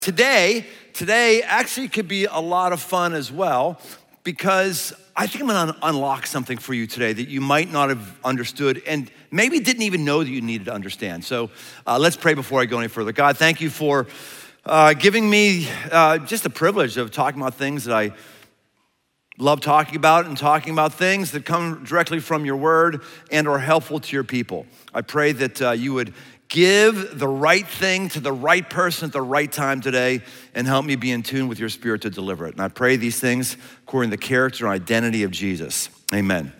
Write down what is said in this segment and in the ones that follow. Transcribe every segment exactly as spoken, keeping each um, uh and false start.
Today, today actually could be a lot of fun as well, because I think I'm gonna unlock something for you today that you might not have understood and maybe didn't even know that you needed to understand. So uh, let's pray before I go any further. God, thank you for uh, giving me uh, just the privilege of talking about things that I love talking about, and talking about things that come directly from your word and are helpful to your people. I pray that uh, you would give the right thing to the right person at the right time today, and help me be in tune with your spirit to deliver it. And I pray these things according to the character and identity of Jesus. Amen.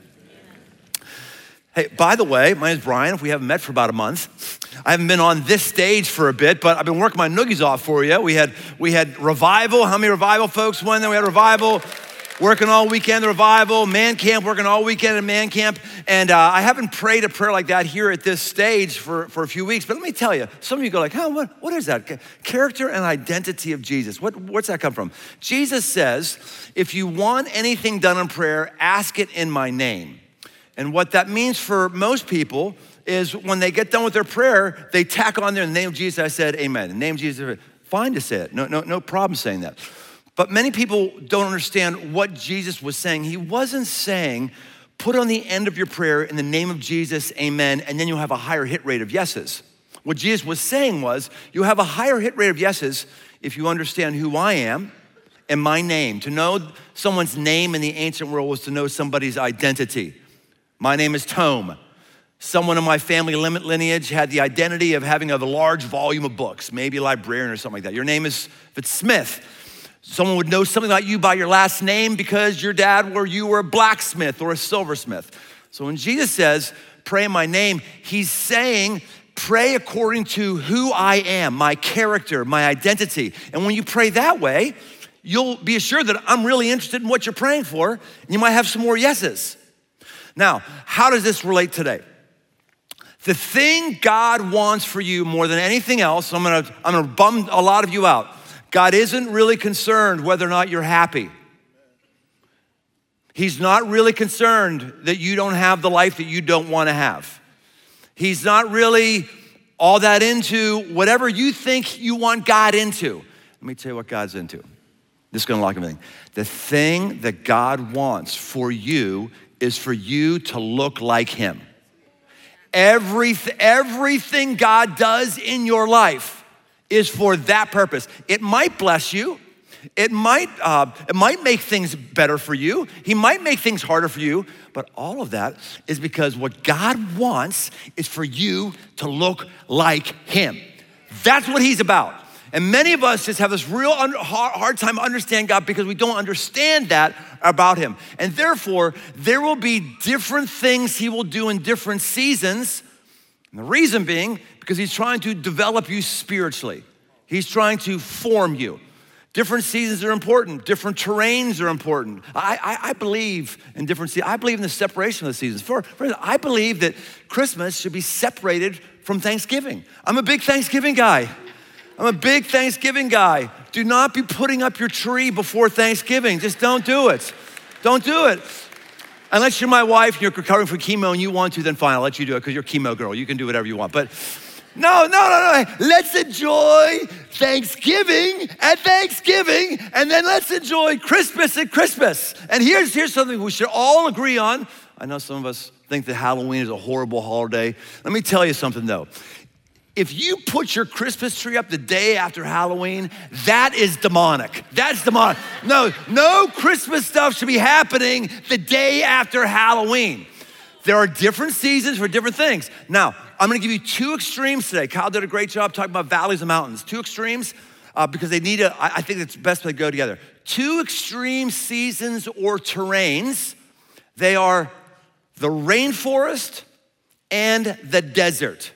Hey, by the way, my name is Brian. If we haven't met for about a month, I haven't been on this stage for a bit, but I've been working my noogies off for you. We had we had revival. How many revival folks went there? We had revival. Working all weekend, the revival, man camp, working all weekend at man camp. And uh, I haven't prayed a prayer like that here at this stage for, for a few weeks. But let me tell you, some of you go like, huh, what, what is that? Character and identity of Jesus. What, what's that come from? Jesus says, if you want anything done in prayer, ask it in my name. And what that means for most people is when they get done with their prayer, they tack on there in the name of Jesus, I said, amen. In the name of Jesus, fine to say it. No, no, no problem saying that. But many people don't understand what Jesus was saying. He wasn't saying, put on the end of your prayer in the name of Jesus, amen, and then you'll have a higher hit rate of yeses. What Jesus was saying was, you have a higher hit rate of yeses if you understand who I am and my name. To know someone's name in the ancient world was to know somebody's identity. My name is Tome. Someone in my family lineage had the identity of having a large volume of books, maybe a librarian or something like that. Your name is, if it's Smith, someone would know something about you by your last name because your dad or you were a blacksmith or a silversmith. So when Jesus says, pray in my name, he's saying, pray according to who I am, my character, my identity. And when you pray that way, you'll be assured that I'm really interested in what you're praying for, and you might have some more yeses. Now, how does this relate today? The thing God wants for you more than anything else, I'm gonna, I'm gonna bum a lot of you out. God isn't really concerned whether or not you're happy. He's not really concerned that you don't have the life that you don't want to have. He's not really all that into whatever you think you want God into. Let me tell you what God's into. This is gonna lock everything. The thing that God wants for you is for you to look like him. Everyth- everything God does in your life is for that purpose. It might bless you. It might, uh, it might make things better for you. He might make things harder for you, but all of that is because what God wants is for you to look like him. That's what he's about. And many of us just have this real un- hard time understanding God because we don't understand that about him. And therefore, there will be different things he will do in different seasons. And the reason being, because he's trying to develop you spiritually. He's trying to form you. Different seasons are important. Different terrains are important. I, I, I believe in different seasons. I believe in the separation of the seasons. For, for I believe that Christmas should be separated from Thanksgiving. I'm a big Thanksgiving guy. I'm a big Thanksgiving guy. Do not be putting up your tree before Thanksgiving. Just don't do it. Don't do it. Unless you're my wife and you're recovering from chemo and you want to, then fine, I'll let you do it because you're a chemo girl. You can do whatever you want. But no, no, no, no. Let's enjoy Thanksgiving at Thanksgiving, and then let's enjoy Christmas at Christmas. And here's, here's something we should all agree on. I know some of us think that Halloween is a horrible holiday. Let me tell you something though. If you put your Christmas tree up the day after Halloween, that is demonic. That's demonic. No, no Christmas stuff should be happening the day after Halloween. There are different seasons for different things. Now, I'm gonna give you two extremes today. Kyle did a great job talking about valleys and mountains. Two extremes, uh, because they need to, I, I think it's best they go together. Two extreme seasons or terrains. They are the rainforest and the desert.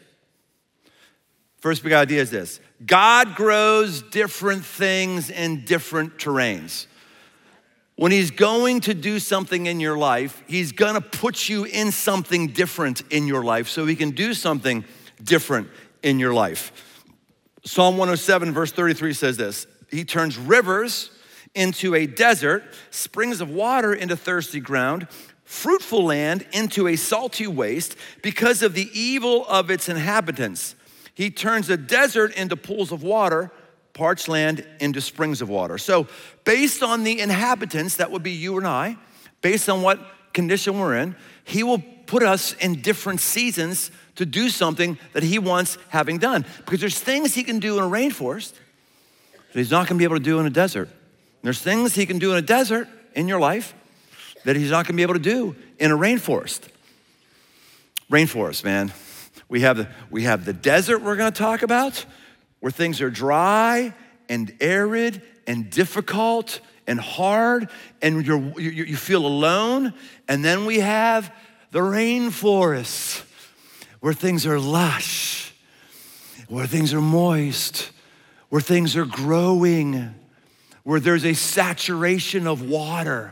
First big idea is this: God grows different things in different terrains. When he's going to do something in your life, he's gonna put you in something different in your life so he can do something different in your life. Psalm one oh seven verse thirty-three says this: he turns rivers into a desert, springs of water into thirsty ground, fruitful land into a salty waste because of the evil of its inhabitants. He turns a desert into pools of water, parched land into springs of water. So based on the inhabitants, that would be you and I, based on what condition we're in, he will put us in different seasons to do something that he wants having done. Because there's things he can do in a rainforest that he's not gonna be able to do in a desert. There's things he can do in a desert in your life that he's not gonna be able to do in a rainforest. Rainforest, man. We have the, we have the desert we're gonna talk about, where things are dry and arid and difficult and hard, and you're, you, you feel alone. And then we have the rainforest, where things are lush, where things are moist, where things are growing, where there's a saturation of water.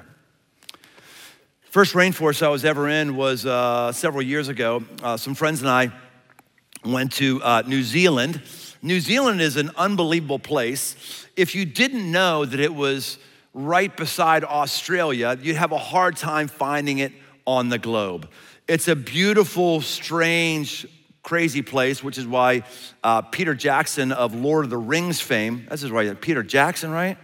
First rainforest I was ever in was uh, several years ago. Uh, some friends and I went to uh, New Zealand. New Zealand is an unbelievable place. If you didn't know that it was right beside Australia, you'd have a hard time finding it on the globe. It's a beautiful, strange, crazy place, which is why uh, Peter Jackson of Lord of the Rings fame, this is right, Peter Jackson, right?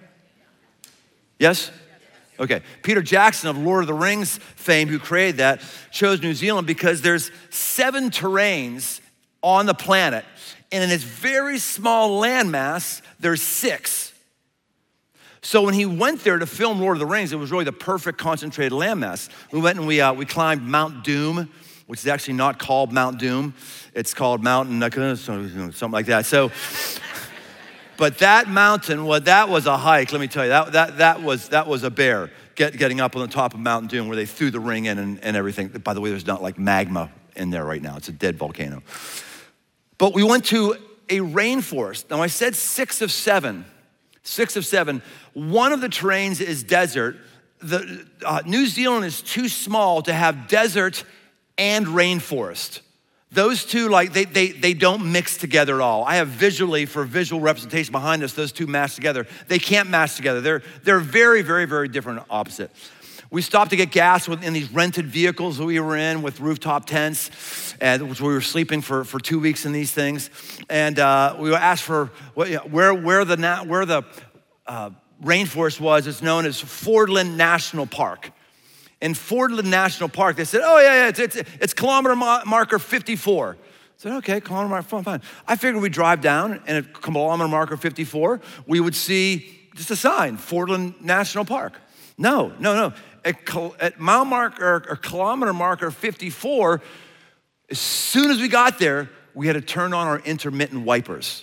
Yes? Okay, Peter Jackson of Lord of the Rings fame, who created that, chose New Zealand because there's seven terrains on the planet, and in this very small landmass, there's six. So when he went there to film Lord of the Rings, it was really the perfect concentrated landmass. We went and we uh, we climbed Mount Doom, which is actually not called Mount Doom. It's called Mountain, something like that. So, but that mountain, well, that was a hike. Let me tell you, that that that was that was a bear get, getting up on the top of Mount Doom, where they threw the ring in and, and everything. By the way, there's not like magma in there right now. It's a dead volcano. But we went to a rainforest. Now I said six of seven. Six of seven. One of the terrains is desert. The, uh, New Zealand is too small to have desert and rainforest. Those two, like, they, they, they don't mix together at all. I have visually, for visual representation behind us, those two match together. They can't match together. They're, they're very, very, very different, opposite. We stopped to get gas in these rented vehicles that we were in with rooftop tents, and we were sleeping for, for two weeks in these things. And uh, we were asked for where, where the, where the uh, rainforest was. It's known as Fordland National Park. In Fordland National Park, they said, oh yeah, yeah it's, it's, it's kilometer marker fifty-four. I said, okay, kilometer marker, fine, fine. I figured we'd drive down, and at kilometer marker fifty-four, we would see just a sign, Fordland National Park. No, no, no. At, at mile marker or kilometer marker fifty-four, as soon as we got there, we had to turn on our intermittent wipers.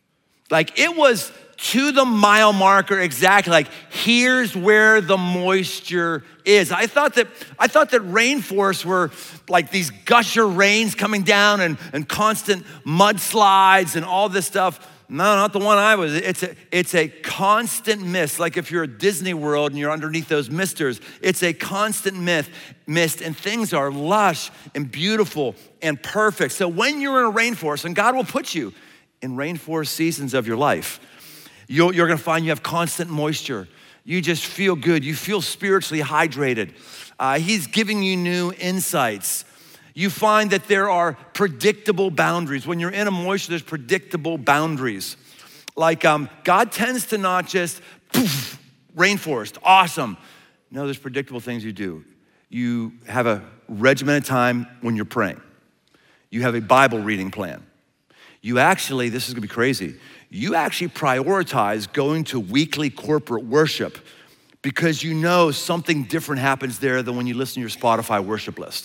Like, it was to the mile marker exactly, like, here's where the moisture is. I thought that I thought that rainforests were like these gusher rains coming down and, and constant mudslides and all this stuff. No, not the one I was. It's a, it's a constant mist. Like if you're at Disney World and you're underneath those misters, it's a constant myth, mist, and things are lush and beautiful and perfect. So when you're in a rainforest, and God will put you in rainforest seasons of your life, you're, you're gonna find you have constant moisture. You just feel good. You feel spiritually hydrated. Uh, he's giving you new insights. You find that there are predictable boundaries. When you're in a moisture, there's predictable boundaries. Like um, God tends to not just, poof, rainforest, awesome. No, there's predictable things you do. You have a regimented time when you're praying. You have a Bible reading plan. You actually, this is gonna be crazy, you actually prioritize going to weekly corporate worship because you know something different happens there than when you listen to your Spotify worship list.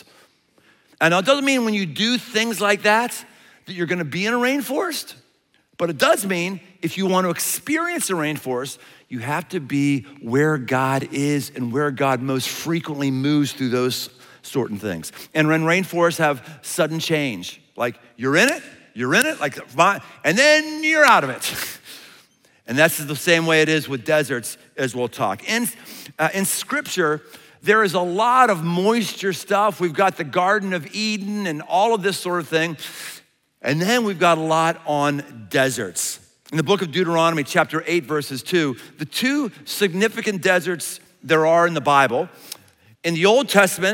And it doesn't mean when you do things like that, that you're gonna be in a rainforest, but it does mean if you want to experience a rainforest, you have to be where God is and where God most frequently moves through those certain things. And when rainforests have sudden change, like you're in it, you're in it, like, and then you're out of it. And that's the same way it is with deserts, as we'll talk. In, uh, in scripture, there is a lot of moisture stuff. We've got the Garden of Eden and all of this sort of thing. And then we've got a lot on deserts. In the book of Deuteronomy, chapter eight, verses two, the two significant deserts there are in the Bible. In the Old Testament,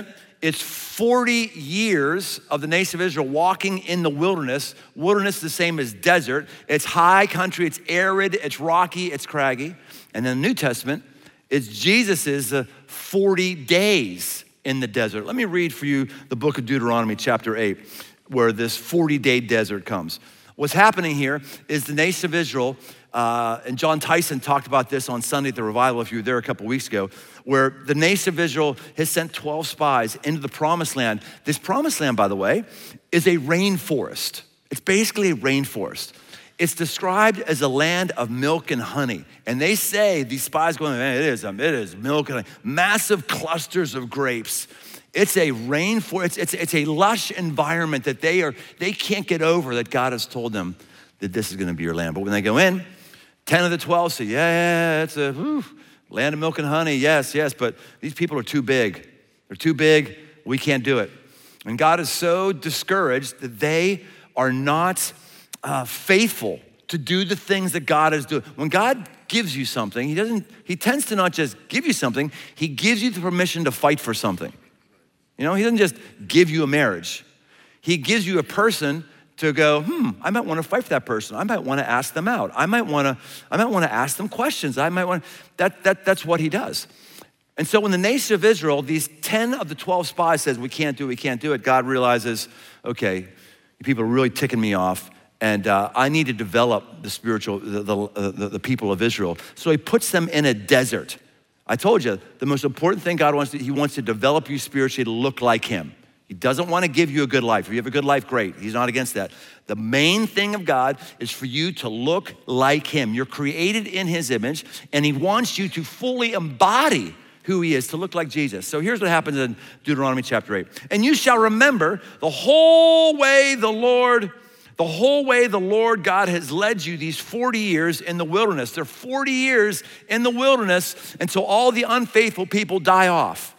it's forty years of the nation of Israel walking in the wilderness. Wilderness is the same as desert. It's high country, it's arid, it's rocky, it's craggy. And then the New Testament is Jesus's uh, forty days in the desert. Let me read for you the book of Deuteronomy chapter eight, where this forty-day desert comes. What's happening here is the nation of Israel, uh, and John Tyson talked about this on Sunday at the revival, if you were there a couple weeks ago, where the nation of Israel has sent twelve spies into the promised land. This promised land, by the way, is a rainforest. It's basically a rainforest. It's described as a land of milk and honey. And they say, these spies going, man, it is, um, it is milk and honey. Massive clusters of grapes. It's a rainforest, it's, it's, it's a lush environment that they are, they can't get over, that God has told them that this is gonna be your land. But when they go in, ten of the twelve say, yeah, yeah, it's a whew, land of milk and honey, yes, yes, but these people are too big. They're too big, we can't do it. And God is so discouraged that they are not uh, faithful to do the things that God is doing. When God gives you something, he doesn't, he tends to not just give you something, he gives you the permission to fight for something. You know, he doesn't just give you a marriage. He gives you a person to go, hmm, I might want to fight for that person. I might want to ask them out. I might want to, I might want to ask them questions. I might want, that, that, that's what he does. And so when the nation of Israel, these ten of the twelve spies says, we can't do it, we can't do it, God realizes, okay, you people are really ticking me off, and uh, I need to develop the spiritual, the, the, uh, the, the people of Israel. So he puts them in a desert. I told you, the most important thing God wants to, he wants to develop you spiritually to look like him. He doesn't want to give you a good life. If you have a good life, great. He's not against that. The main thing of God is for you to look like him. You're created in his image, and he wants you to fully embody who he is, to look like Jesus. So here's what happens in Deuteronomy chapter eight. And you shall remember the whole way the Lord, the whole way the Lord God has led you these forty years in the wilderness. They're forty years in the wilderness until all the unfaithful people die off.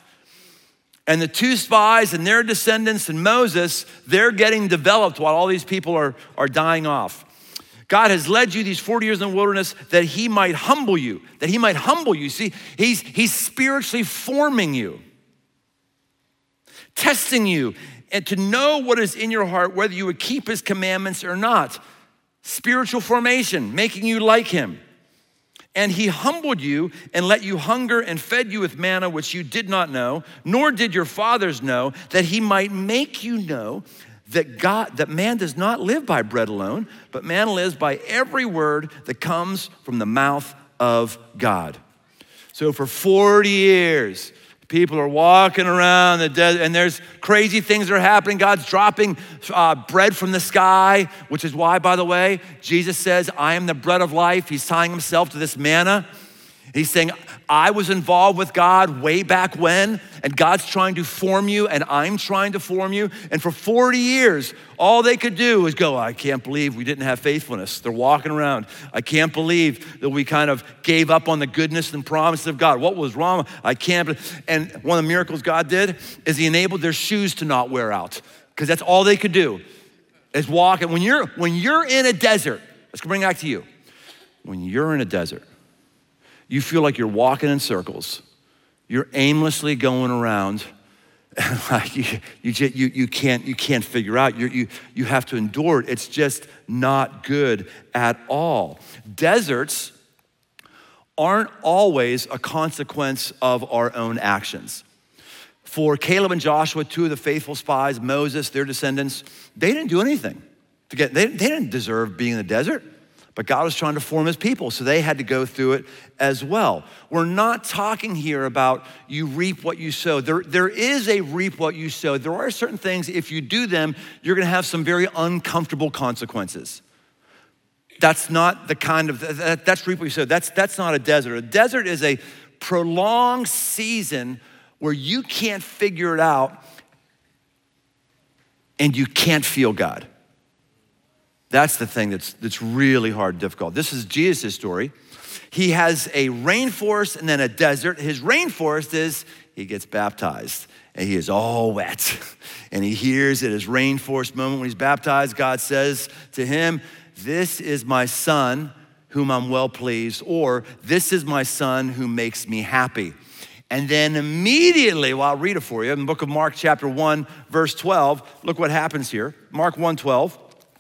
And the two spies and their descendants and Moses, they're getting developed while all these people are, are dying off. God has led you these forty years in the wilderness that he might humble you, that he might humble you. See, he's, he's spiritually forming you, testing you, and to know what is in your heart, whether you would keep his commandments or not. Spiritual formation, making you like him. And he humbled you and let you hunger and fed you with manna, which you did not know, nor did your fathers know, that he might make you know that God, that man does not live by bread alone, but man lives by every word that comes from the mouth of God. So for forty years, people are walking around the desert, and there's crazy things that are happening. God's dropping uh, bread from the sky, which is why, by the way, Jesus says, I am the bread of life. He's tying himself to this manna. He's saying, I was involved with God way back when, and God's trying to form you, and I'm trying to form you. And for forty years, all they could do was go, I can't believe we didn't have faithfulness. They're walking around. I can't believe that we kind of gave up on the goodness and promise of God. What was wrong? I can't. And one of the miracles God did is he enabled their shoes to not wear out, because that's all they could do is walk. And when you're, when you're in a desert, let's bring it back to you. When you're in a desert, you feel like you're walking in circles. You're aimlessly going around, and like you, you, you, you can't, you can't figure out. You're, you, you have to endure it. It's just not good at all. Deserts aren't always a consequence of our own actions. For Caleb and Joshua, two of the faithful spies, Moses, their descendants, they didn't do anything to get. They, they didn't deserve being in the desert. But God was trying to form his people, so they had to go through it as well. We're not talking here about you reap what you sow. There, there is a reap what you sow. There are certain things, if you do them, you're gonna have some very uncomfortable consequences. That's not the kind of, that, that's reap what you sow. That's, that's not a desert. A desert is a prolonged season where you can't figure it out and you can't feel God. That's the thing that's, that's really hard and difficult. This is Jesus' story. He has a rainforest and then a desert. His rainforest is he gets baptized and he is all wet. And he hears at his rainforest moment when he's baptized, God says to him, this is my son whom I'm well pleased, or this is my son who makes me happy. And then immediately, well, I'll read it for you. In the book of Mark chapter one, verse twelve, look what happens here. Mark one twelve.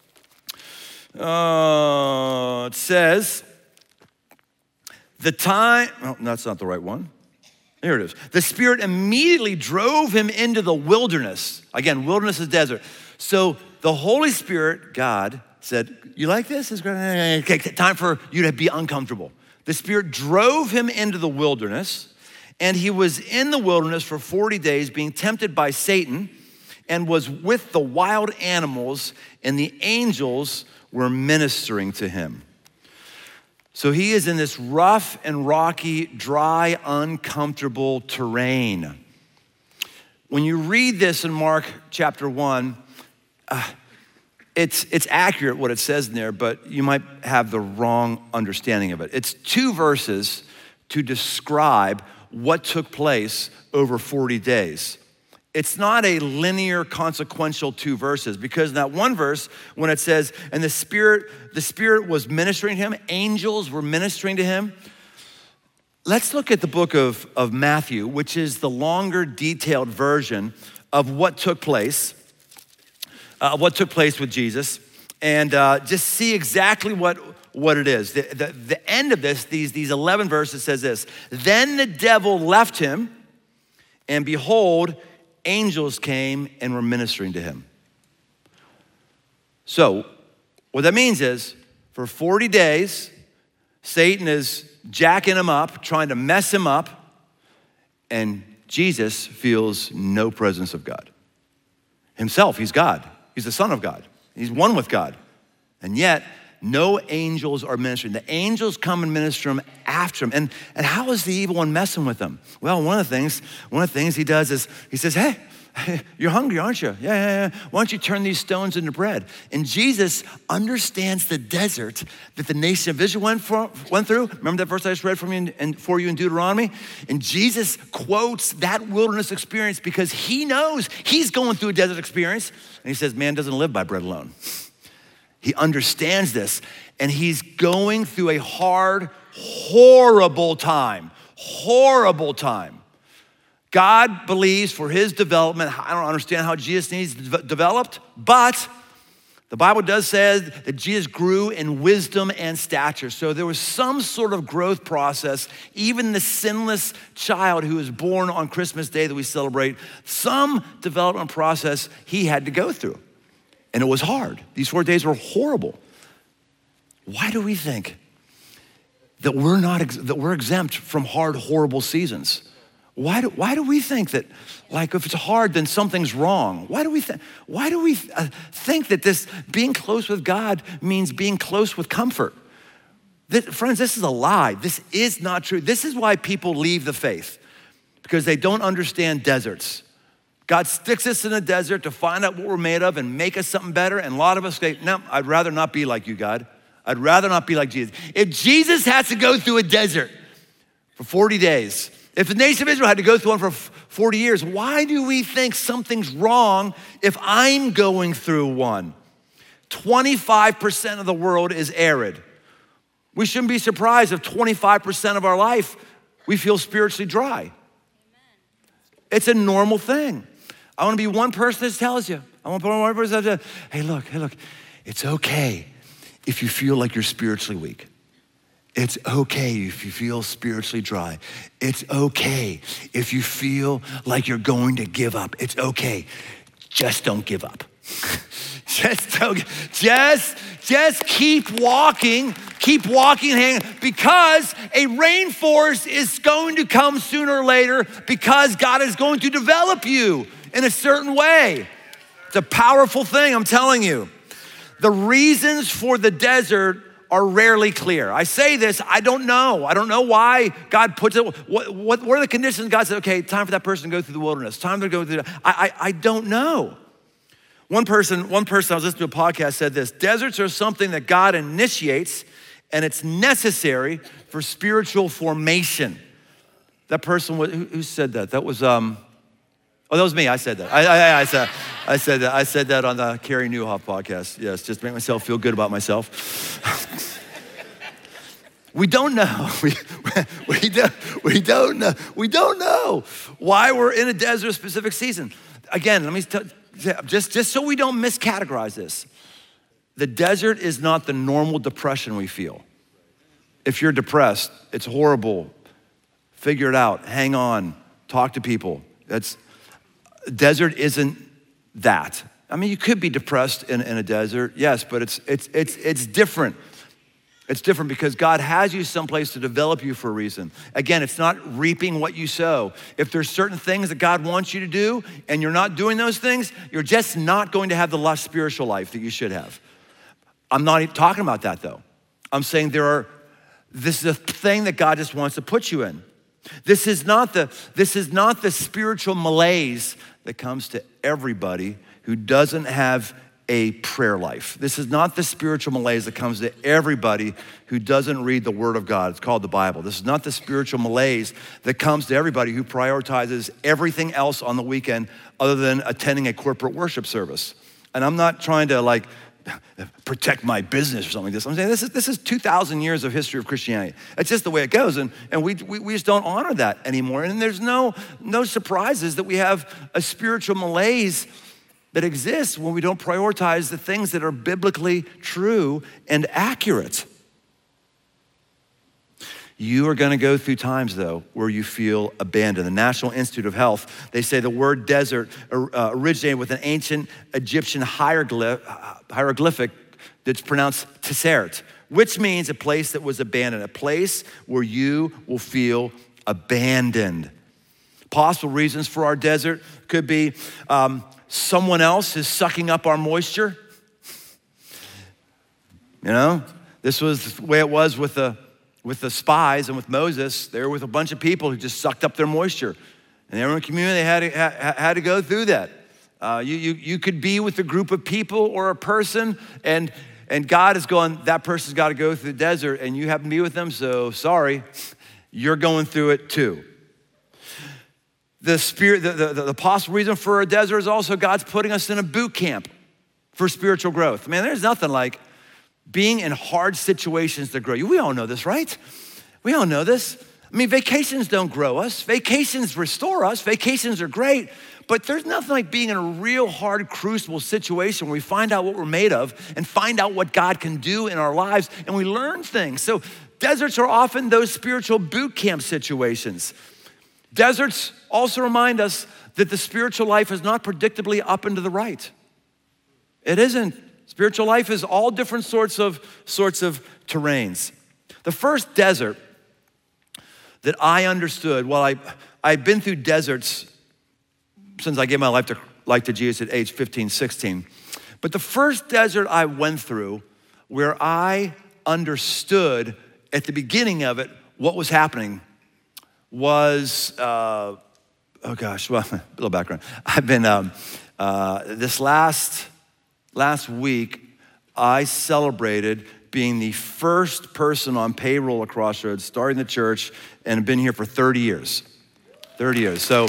Uh, it says, the time, oh, that's not the right one. Here it is. The Spirit immediately drove him into the wilderness. Again, wilderness is desert. So the Holy Spirit, God, said, you like this? It's great. Okay, time for you to be uncomfortable. The Spirit drove him into the wilderness, and he was in the wilderness for forty days being tempted by Satan, and was with the wild animals, and the angels were ministering to him. So he is in this rough and rocky, dry, uncomfortable terrain. When you read this in Mark chapter one, uh, it's, it's accurate what it says in there, but you might have the wrong understanding of it. It's two verses to describe what took place over forty days. It's not a linear, consequential two verses, because in that one verse, when it says, and the Spirit, the Spirit was ministering to him, angels were ministering to him. Let's look at the book of, of Matthew, which is the longer, detailed version of what took place, uh, what took place with Jesus, and uh, just see exactly what, what it is. The, the, the end of this, these, these eleven verses says this, then the devil left him, and behold, angels came and were ministering to him. So what that means is for forty days, Satan is jacking him up, trying to mess him up, and Jesus feels no presence of God. Himself, he's God. He's the Son of God. He's one with God. And yet, no angels are ministering. The angels come and minister him after him. And, and how is the evil one messing with him? Well, one of the things, one of the things he does is he says, hey, you're hungry, aren't you? Yeah, yeah, yeah. Why don't you turn these stones into bread? And Jesus understands the desert that the nation of Israel went, for, went through. Remember that verse I just read from you in, in, for you in Deuteronomy? And Jesus quotes that wilderness experience because he knows he's going through a desert experience. And he says, man doesn't live by bread alone. He understands this, and he's going through a hard, horrible time, horrible time. God believes for his development, I don't understand how Jesus needs developed, but the Bible does say that Jesus grew in wisdom and stature. So there was some sort of growth process. Even the sinless child who was born on Christmas Day that we celebrate, some development process he had to go through. And it was hard. These four days were horrible. Why do we think that we're not that we're exempt from hard, horrible seasons? Why do why do we think that, like, if it's hard, then something's wrong? Why do we think why do we uh, think that this being close with God means being close with comfort? This, friends, this is a lie. This is not true. This is why people leave the faith, because they don't understand deserts. God sticks us in a desert to find out what we're made of and make us something better. And a lot of us say, no, I'd rather not be like you, God. I'd rather not be like Jesus. If Jesus has to go through a desert for forty days, if the nation of Israel had to go through one for forty years, why do we think something's wrong if I'm going through one? twenty-five percent of the world is arid. We shouldn't be surprised if twenty-five percent of our life we feel spiritually dry. Amen. It's a normal thing. I want to be one person that tells you. I want to be one person that says, hey, look, hey, look, it's okay if you feel like you're spiritually weak. It's okay if you feel spiritually dry. It's okay if you feel like you're going to give up. It's okay. Just don't give up. just don't, just, just keep walking, keep walking and hanging, because a rainforest is going to come sooner or later, because God is going to develop you in a certain way. It's a powerful thing, I'm telling you. The reasons for the desert are rarely clear. I say this, I don't know. I don't know why God puts it. What, what, what are the conditions God said, okay, time for that person to go through the wilderness. Time to go through, the, I, I, I don't know. One person, one person I was listening to a podcast said this, deserts are something that God initiates, and it's necessary for spiritual formation. That person, who, who said that? That was, um, oh, that was me, I said that. I, I, I, said, I said that. I said that on the Carey Nieuwhof podcast. Yes, just to make myself feel good about myself. We don't know. We, we, don't, we, don't know, we don't know why we're in a desert specific season. Again, let me tell, just, just so we don't miscategorize this. The desert is not the normal depression we feel. If you're depressed, it's horrible. Figure it out, hang on, talk to people. That's, desert isn't that. I mean, you could be depressed in, in a desert, yes, but it's, it's, it's, it's different. It's different because God has you someplace to develop you for a reason. Again, it's not reaping what you sow. If there's certain things that God wants you to do and you're not doing those things, you're just not going to have the lush spiritual life that you should have. I'm not even talking about that though. I'm saying there are, this is a thing that God just wants to put you in. This is not the, this is not the spiritual malaise that comes to everybody who doesn't have a prayer life. This is not the spiritual malaise that comes to everybody who doesn't read the Word of God. It's called the Bible. This is not the spiritual malaise that comes to everybody who prioritizes everything else on the weekend other than attending a corporate worship service. And I'm not trying to like protect my business or something like this. I'm saying this is this is two thousand years of history of Christianity. It's just the way it goes, and, and we, we we just don't honor that anymore. And there's no no surprises that we have a spiritual malaise that exists when we don't prioritize the things that are biblically true and accurate. You are gonna go through times though where you feel abandoned. The National Institute of Health, they say the word desert uh, originated with an ancient Egyptian hieroglyph, hieroglyphic that's pronounced Tesseret, which means a place that was abandoned, a place where you will feel abandoned. Possible reasons for our desert could be um, someone else is sucking up our moisture. You know, this was the way it was with the with the spies and with Moses. They were with a bunch of people who just sucked up their moisture. And everyone in the community had to, ha, had to go through that. Uh, you, you, you could be with a group of people or a person, and, and God is going, that person's got to go through the desert, and you happen to be with them, so sorry, you're going through it too. The spirit, the, the, the possible reason for a desert is also God's putting us in a boot camp for spiritual growth. Man, there's nothing like being in hard situations to grow you. We all know this, right? We all know this. I mean, vacations don't grow us. Vacations restore us. Vacations are great, but there's nothing like being in a real hard, crucible situation where we find out what we're made of and find out what God can do in our lives, and we learn things. So deserts are often those spiritual boot camp situations. Deserts also remind us that the spiritual life is not predictably up and to the right. It isn't. Spiritual life is all different sorts of, sorts of terrains. The first desert that I understood, well, I, I've been through deserts since I gave my life to, life to Jesus at age fifteen, sixteen. But the first desert I went through where I understood at the beginning of it what was happening was, uh, oh gosh, well, a little background. I've been, um, uh, this last, last week, I celebrated being the first person on payroll at Crossroads, starting the church, and have been here for thirty years. thirty years, so.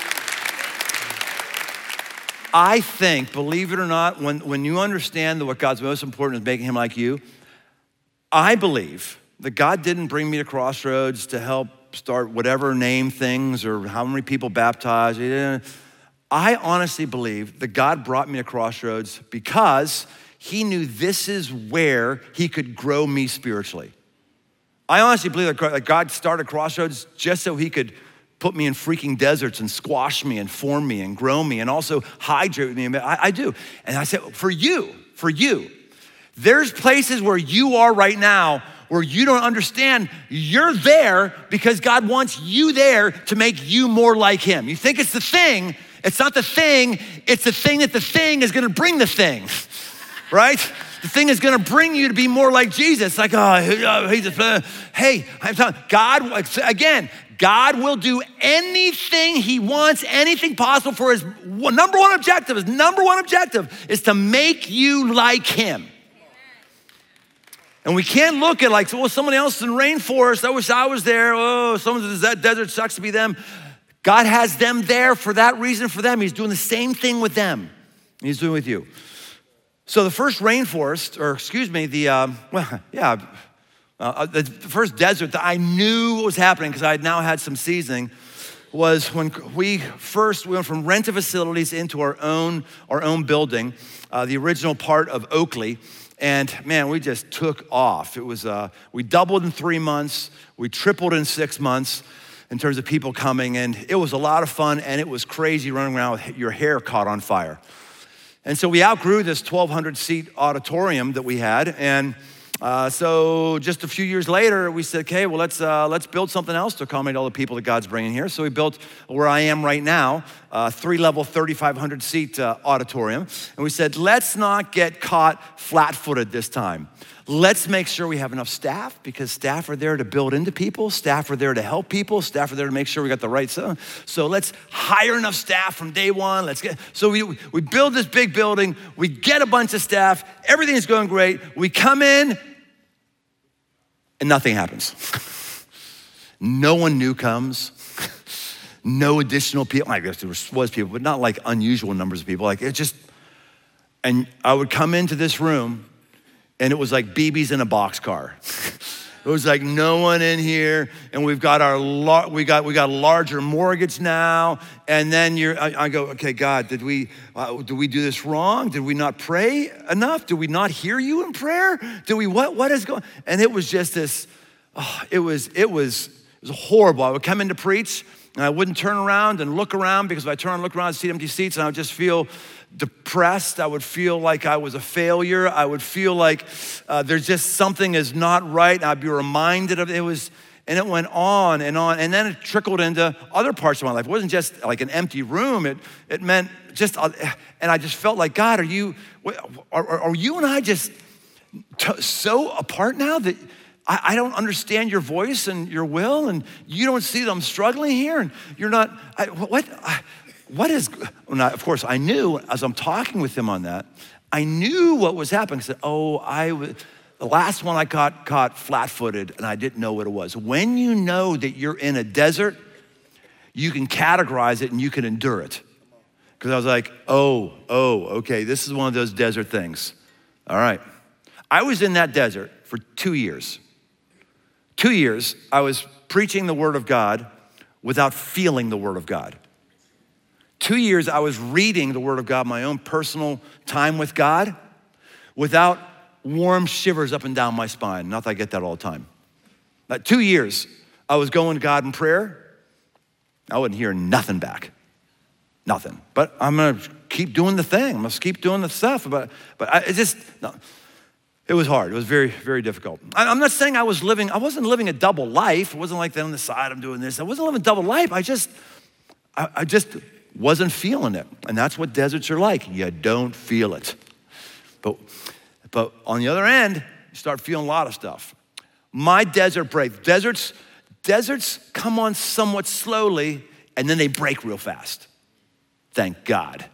I think, believe it or not, when, when you understand that what God's most important is making him like you, I believe that God didn't bring me to Crossroads to help start whatever name things or how many people baptized. I honestly believe that God brought me to Crossroads because he knew this is where he could grow me spiritually. I honestly believe that God started Crossroads just so he could put me in freaking deserts and squash me and form me and grow me and also hydrate me. I, I do. And I said, for you, for you, there's places where you are right now where you don't understand you're there because God wants you there to make you more like him. You think it's the thing, it's not the thing, it's the thing that the thing is gonna bring the thing, right? The thing is gonna bring you to be more like Jesus. Like, oh, he's a, hey, I'm telling God, again, God will do anything he wants, anything possible for his number one objective. His number one objective is to make you like him. And we can't look at like, well, someone else in the rainforest, I wish I was there. Oh, someone in that desert, sucks to be them. God has them there for that reason for them. He's doing the same thing with them. He's doing it with you. So the first rainforest, or excuse me, the, um, well, yeah, Uh, the first desert that I knew was happening, because I had now had some seasoning, was when we first we went from rented facilities into our own our own building, uh, the original part of Oakley, and man, we just took off. It was uh, we doubled in three months, we tripled in six months in terms of people coming, and it was a lot of fun, and it was crazy running around with your hair caught on fire. And so we outgrew this twelve hundred seat auditorium that we had, and Uh, so just a few years later, we said, okay, well, let's uh, let's build something else to accommodate all the people that God's bringing here. So we built where I am right now, a three-level, thirty-five hundred seat uh, auditorium. And we said, let's not get caught flat-footed this time. Let's make sure we have enough staff, because staff are there to build into people. Staff are there to help people. Staff are there to make sure we got the right stuff. So let's hire enough staff from day one. Let's get, so we, we build this big building. We get a bunch of staff. Everything's going great. We come in, and nothing happens. No one new comes. No additional people. I guess there was people, but not like unusual numbers of people. Like it just, and I would come into this room, and it was like B B's in a boxcar. It was like no one in here, and we've got our lar- we got we got a larger mortgage now. And then you're, I, I go, okay, God, did we uh, did we do this wrong? Did we not pray enough? Did we not hear you in prayer? Did we what what is going? And it was just this. Oh, it was it was it was horrible. I would come in to preach, and I wouldn't turn around and look around, because if I turn and look around, I'd see empty seats, and I would just feel depressed. I would feel like I was a failure. I would feel like uh, there's just something is not right. I'd be reminded of it. It was, and it went on and on. And then it trickled into other parts of my life. It wasn't just like an empty room. It it meant just, uh, and I just felt like, God, are you, are, are you and I just t- so apart now that I, I don't understand your voice and your will, and you don't see that I'm struggling here, and you're not, I, what? I, What is, well, now, of course, I knew as I'm talking with him on that, I knew what was happening. I said, oh, I was, the last one I got caught flat-footed, and I didn't know what it was. When you know that you're in a desert, you can categorize it and you can endure it. Because I was like, oh, oh, okay, this is one of those desert things. All right. I was in that desert for two years. Two years, I was preaching the word of God without feeling the word of God. Two years I was reading the word of God, my own personal time with God, without warm shivers up and down my spine. Not that I get that all the time. But two years I was going to God in prayer. I wouldn't hear nothing back, nothing. But I'm gonna keep doing the thing. I'm gonna keep doing the stuff. But, but I, it just, no. It was hard. It was very, very difficult. I, I'm not saying I was living, I wasn't living a double life. It wasn't like that on the side, I'm doing this. I wasn't living a double life. I just, I, I just, wasn't feeling it. And that's what deserts are like. You don't feel it. But, but on the other end, you start feeling a lot of stuff. My desert break. Deserts, deserts come on somewhat slowly, and then they break real fast. Thank God.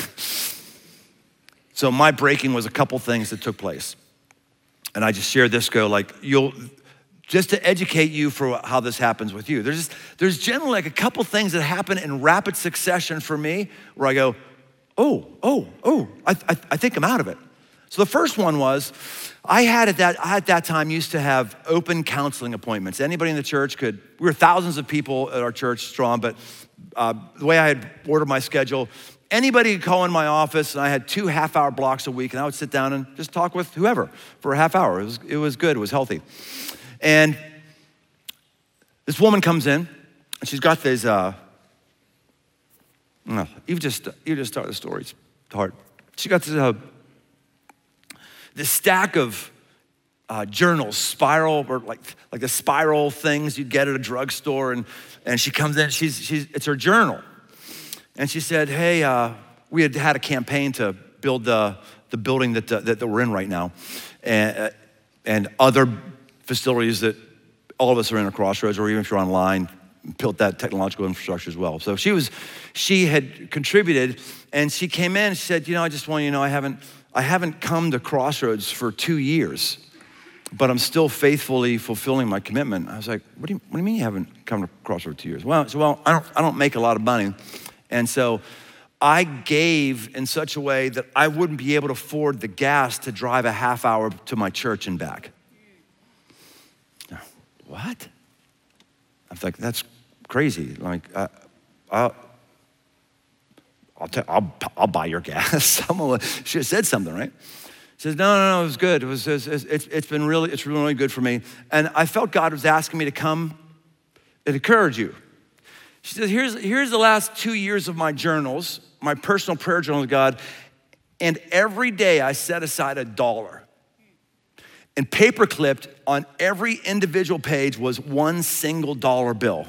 So my breaking was a couple things that took place. And I just shared this, go like, you'll, just to educate you for how this happens with you. There's just, there's generally like a couple things that happen in rapid succession for me where I go, oh, oh, oh, I, I, I think I'm out of it. So the first one was, I had at that, I at that time used to have open counseling appointments. Anybody in the church could, we were thousands of people at our church strong, but uh, the way I had ordered my schedule, anybody could call in my office, and I had two half hour blocks a week, and I would sit down and just talk with whoever for a half hour. It was, it was good, it was healthy. And this woman comes in, and she's got these, uh, no, you just you just start the story, it's hard. She got this, uh, this stack of uh, journals, spiral, or like like the spiral things you'd get at a drugstore, and and she comes in, she's she's it's her journal, and she said, hey, uh, we had had a campaign to build the the building that uh, that, that we're in right now, and uh, and other facilities that all of us are in at Crossroads, or even if you're online, built that technological infrastructure as well. So she was, she had contributed, and she came in and she said, you know, I just want you to know I haven't, I haven't come to Crossroads for two years, but I'm still faithfully fulfilling my commitment. I was like, what do you, what do you mean you haven't come to Crossroads for two years? Well, so, well, I don't, I don't make a lot of money, and so I gave in such a way that I wouldn't be able to afford the gas to drive a half hour to my church and back. what? I was like, that's crazy. Like, uh, I'll, I'll, t- I'll, I'll buy your gas. Someone should have said something, right? She says, no, no, no, it was good. It was, it's, it's, it's been really, it's really good for me. And I felt God was asking me to come and encourage you. She says, here's, here's the last two years of my journals, my personal prayer journal with God. And every day I set aside a dollar. And paper clipped on every individual page was one single dollar bill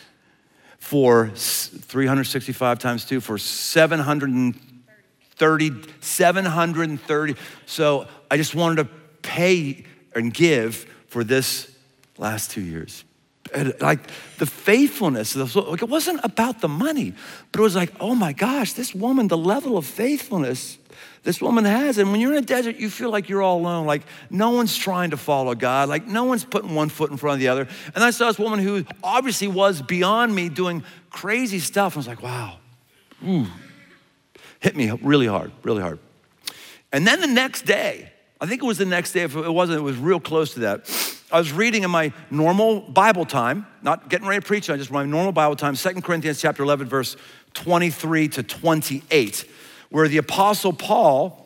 for three hundred sixty-five times two for seven hundred thirty, seven hundred thirty. So I just wanted to pay and give for this last two years. And like the faithfulness, like it wasn't about the money, but it was like, oh my gosh, this woman, the level of faithfulness this woman has. And when you're in a desert, you feel like you're all alone. Like no one's trying to follow God. Like no one's putting one foot in front of the other. And I saw this woman who obviously was beyond me doing crazy stuff. I was like, wow, ooh. Hit me really hard, really hard. And then the next day, I think it was the next day, if it wasn't, it was real close to that. I was reading in my normal Bible time, not getting ready to preach, I just my normal Bible time, Second Corinthians chapter eleven, verse twenty-three to twenty-eight, where the Apostle Paul,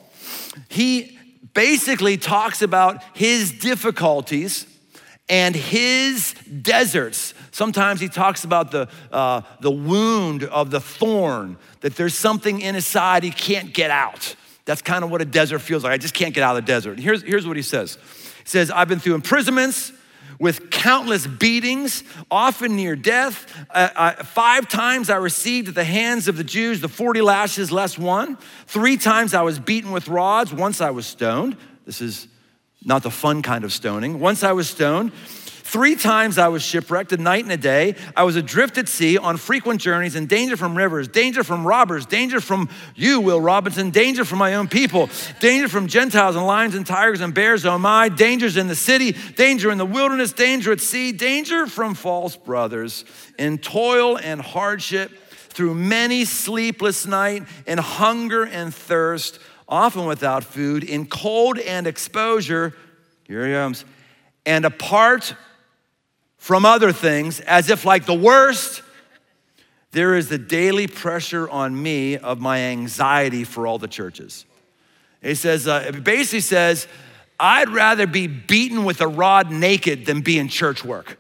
he basically talks about his difficulties and his deserts. Sometimes he talks about the, uh, the wound of the thorn, that there's something in his side he can't get out. That's kind of what a desert feels like. I just can't get out of the desert. Here's, here's what he says. He says, I've been through imprisonments with countless beatings, often near death. Uh, I, five times I received at the hands of the Jews the forty lashes less one. Three times I was beaten with rods. Once I was stoned. This is not the fun kind of stoning. Once I was stoned. Three times I was shipwrecked, a night and a day. I was adrift at sea on frequent journeys, in danger from rivers, danger from robbers, danger from you, Will Robinson, danger from my own people, danger from Gentiles and lions and tigers and bears, oh my, dangers in the city, danger in the wilderness, danger at sea, danger from false brothers, in toil and hardship, through many sleepless nights, in hunger and thirst, often without food, in cold and exposure, here he comes, and apart from other things, as if like the worst, there is the daily pressure on me of my anxiety for all the churches. He says, uh, it basically says, I'd rather be beaten with a rod naked than be in church work.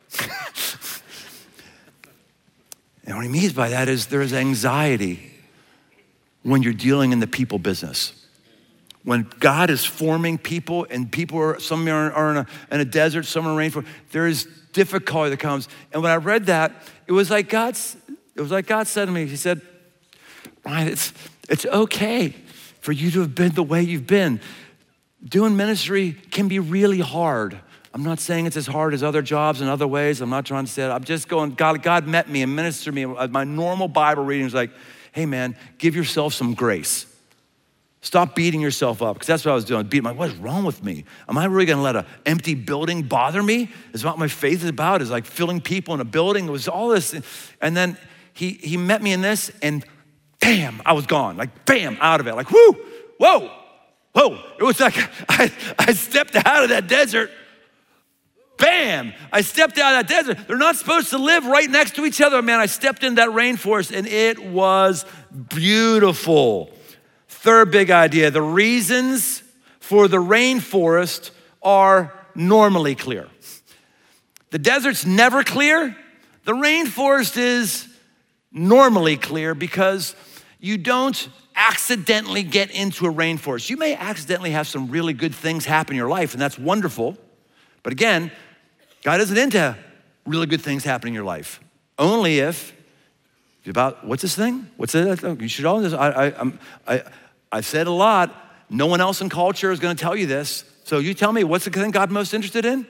And what he means by that is there's anxiety when you're dealing in the people business. When God is forming people and people are, some are, are in, a, in a desert, some are in a rainforest, there is difficulty that comes. And when I read that, it was like God's, it was like God said to me, he said, Ryan, it's, it's okay for you to have been the way you've been. Doing ministry can be really hard. I'm not saying it's as hard as other jobs in other ways. I'm not trying to say that. I'm just going, God, God met me and ministered to me. My normal Bible reading was like, hey man, give yourself some grace. Stop beating yourself up, because that's what I was doing. Beating my, what is wrong with me? Am I really gonna let an empty building bother me? Is what my faith is about, is like filling people in a building. It was all this. And then he he met me in this and bam, I was gone. Like bam, out of it. Like whoo, whoa, whoa. It was like I, I stepped out of that desert. Bam, I stepped out of that desert. They're not supposed to live right next to each other. Man, I stepped in that rainforest and it was beautiful. Third big idea, the reasons for the rainforest are normally clear. The desert's never clear. The rainforest is normally clear because you don't accidentally get into a rainforest. You may accidentally have some really good things happen in your life, and that's wonderful. But again, God isn't into really good things happening in your life. Only if, about, what's this thing? What's it? You should all know this. I, I, I'm, I, I've said a lot. No one else in culture is going to tell you this. So you tell me, what's the thing God's most interested in?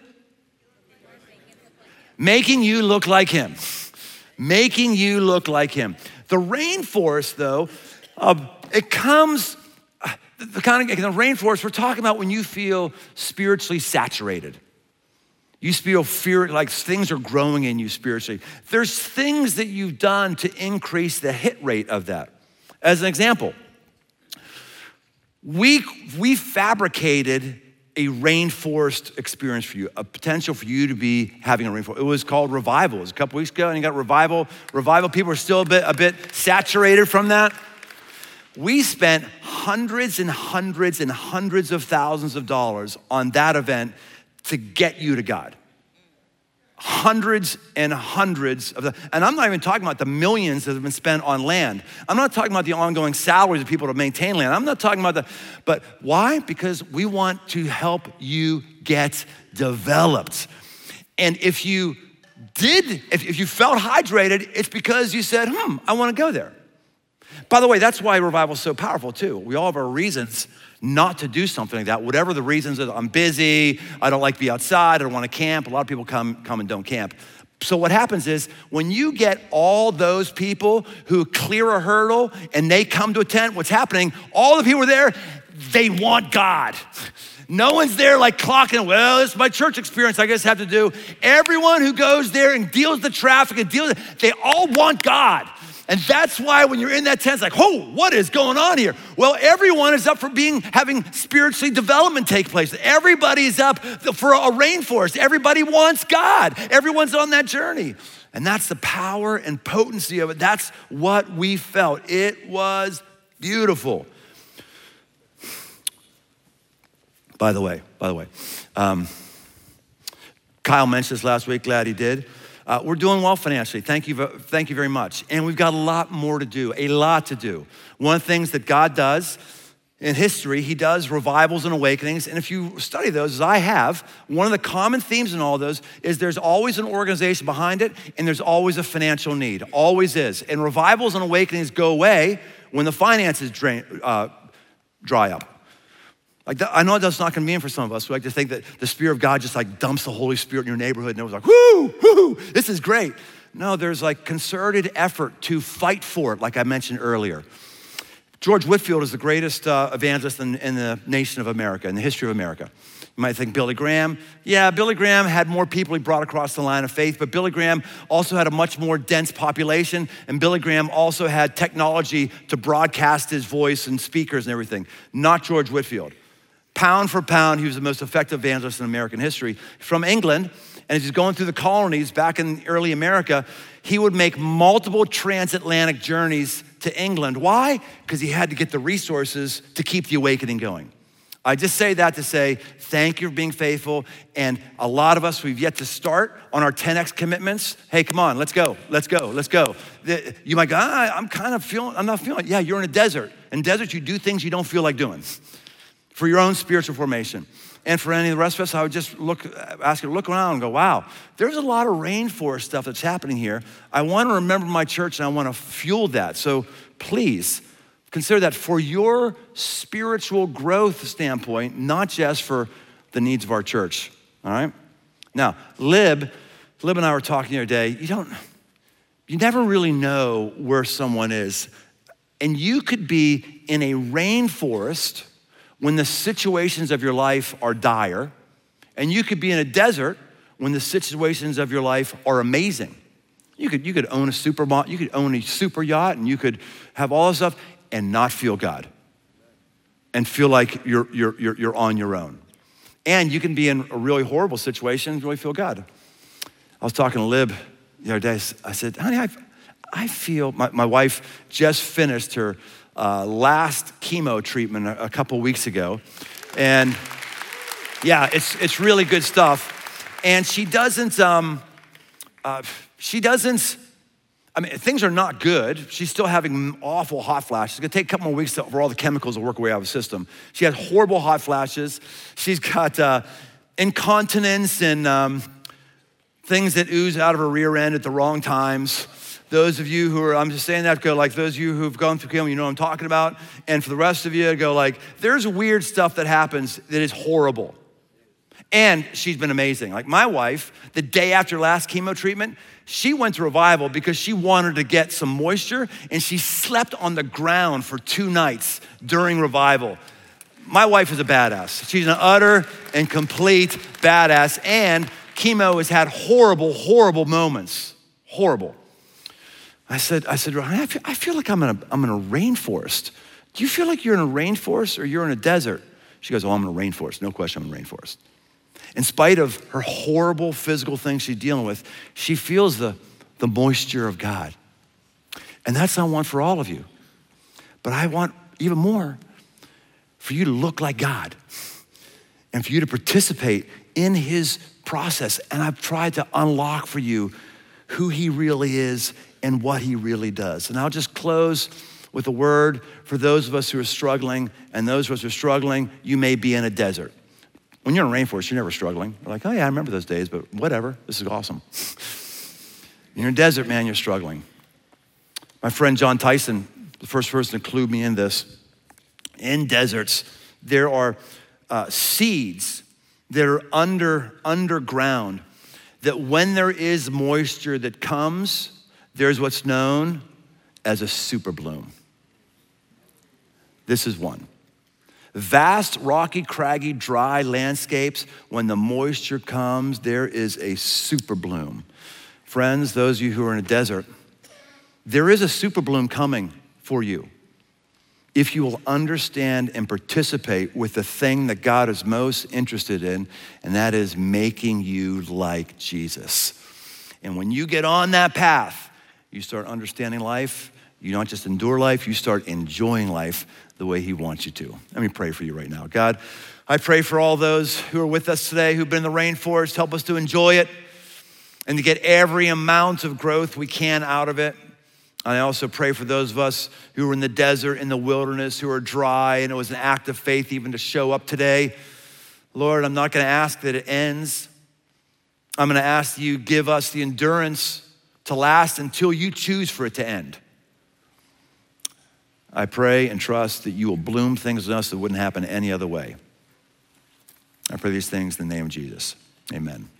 Making you look like him. Making you look like him. The rainforest, though, uh, it comes, uh, the kind of the rainforest we're talking about when you feel spiritually saturated. You feel fear, like things are growing in you spiritually. There's things that you've done to increase the hit rate of that. As an example, We, we fabricated a rainforest experience for you, a potential for you to be having a rainforest. It was called Revival. It was a couple weeks ago, and you got Revival. Revival people are still a bit, a bit saturated from that. We spent hundreds and hundreds and hundreds of thousands of dollars on that event to get you to God. Hundreds and hundreds of the, and I'm not even talking about the millions that have been spent on land. I'm not talking about the ongoing salaries of people to maintain land. I'm not talking about the, but why? Because we want to help you get developed. And if you did, if, if you felt hydrated, it's because you said, hmm, I want to go there. By the way, that's why Revival is so powerful too. We all have our reasons not to do something like that. Whatever the reasons are, I'm busy, I don't like to be outside, I don't want to camp. A lot of people come, come and don't camp. So what happens is when you get all those people who clear a hurdle and they come to a tent, what's happening, all the people there, they want God. No one's there like clocking, well, this is my church experience, I guess I have to do. Everyone who goes there and deals with the traffic and deals, they all want God. And that's why when you're in that tent, it's like, oh, what is going on here? Well, everyone is up for being, having spiritually development take place. Everybody's up for a rainforest. Everybody wants God. Everyone's on that journey. And that's the power and potency of it. That's what we felt. It was beautiful. By the way, by the way, um, Kyle mentioned this last week, glad he did. Uh, we're doing well financially, thank you, thank you very much. And we've got a lot more to do, a lot to do. One of the things that God does in history, he does revivals and awakenings. And if you study those, as I have, one of the common themes in all those is there's always an organization behind it and there's always a financial need, always is. And revivals and awakenings go away when the finances drain, uh, dry up. Like that, I know that's not convenient for some of us. We like to think that the Spirit of God just like dumps the Holy Spirit in your neighborhood and it was like, whoo, whoo, this is great. No, there's like concerted effort to fight for it, like I mentioned earlier. George Whitefield is the greatest uh, evangelist in, in the nation of America, in the history of America. You might think Billy Graham. Yeah, Billy Graham had more people he brought across the line of faith, but Billy Graham also had a much more dense population, and Billy Graham also had technology to broadcast his voice and speakers and everything. Not George Whitefield. Pound for pound, he was the most effective evangelist in American history. From England, and as he's going through the colonies back in early America, he would make multiple transatlantic journeys to England. Why? Because he had to get the resources to keep the awakening going. I just say that to say, thank you for being faithful. And a lot of us, we've yet to start on our ten X commitments. Hey, come on, let's go, let's go, let's go. You might go, ah, I'm kind of feeling, I'm not feeling it. Yeah, you're in a desert. In deserts, you do things you don't feel like doing for your own spiritual formation. And for any of the rest of us, I would just look, ask you to look around and go, wow, there's a lot of rainforest stuff that's happening here. I want to remember my church and I want to fuel that. So please consider that for your spiritual growth standpoint, not just for the needs of our church, all right? Now, Lib, Lib and I were talking the other day, you don't, you never really know where someone is. And you could be in a rainforest when the situations of your life are dire, and you could be in a desert when the situations of your life are amazing. You could, you could own a super, you could own a super yacht, and you could have all this stuff and not feel God, and feel like you're you're you're, you're on your own. And you can be in a really horrible situation and really feel God. I was talking to Lib the other day. I said, honey, I, I feel my, my wife just finished her Uh, last chemo treatment a, a couple weeks ago. And yeah, it's it's really good stuff. And she doesn't, um, uh, she doesn't, I mean, things are not good. She's still having awful hot flashes. It's gonna take a couple more weeks to, for all the chemicals to work away out of the system. She has horrible hot flashes. She's got uh, incontinence and um, things that ooze out of her rear end at the wrong times. Those of you who are, I'm just saying that, go like, those of you who've gone through chemo, you know what I'm talking about. And for the rest of you, go like, there's weird stuff that happens that is horrible. And she's been amazing. Like my wife, the day after last chemo treatment, she went to Revival because she wanted to get some moisture, and she slept on the ground for two nights during Revival. My wife is a badass. She's an utter and complete badass, and chemo has had horrible, horrible moments, horrible. I said, I said, I feel, I feel like I'm in, a, I'm in a rainforest. Do you feel like you're in a rainforest or you're in a desert? She goes, oh, I'm in a rainforest. No question, I'm in a rainforest. In spite of her horrible physical things she's dealing with, she feels the, the moisture of God. And that's what I want for all of you. But I want even more for you to look like God and for you to participate in his process. And I've tried to unlock for you who he really is and what he really does. And I'll just close with a word for those of us who are struggling, and those of us who are struggling, you may be in a desert. When you're in a rainforest, you're never struggling. You're like, oh yeah, I remember those days, but whatever, this is awesome. You're in a desert, man, you're struggling. My friend John Tyson, the first person to clue me in this, in deserts, there are uh, seeds that are under underground, that when there is moisture that comes, there's what's known as a super bloom. This is one. Vast, rocky, craggy, dry landscapes, when the moisture comes, there is a super bloom. Friends, those of you who are in a desert, there is a super bloom coming for you if you will understand and participate with the thing that God is most interested in, and that is making you like Jesus. And when you get on that path, you start understanding life. You don't just endure life, you start enjoying life the way he wants you to. Let me pray for you right now. God, I pray for all those who are with us today, who've been in the rainforest. Help us to enjoy it and to get every amount of growth we can out of it. I also pray for those of us who are in the desert, in the wilderness, who are dry, and it was an act of faith even to show up today. Lord, I'm not gonna ask that it ends. I'm gonna ask that you give us the endurance to last until you choose for it to end. I pray and trust that you will bloom things in us that wouldn't happen any other way. I pray these things in the name of Jesus, amen.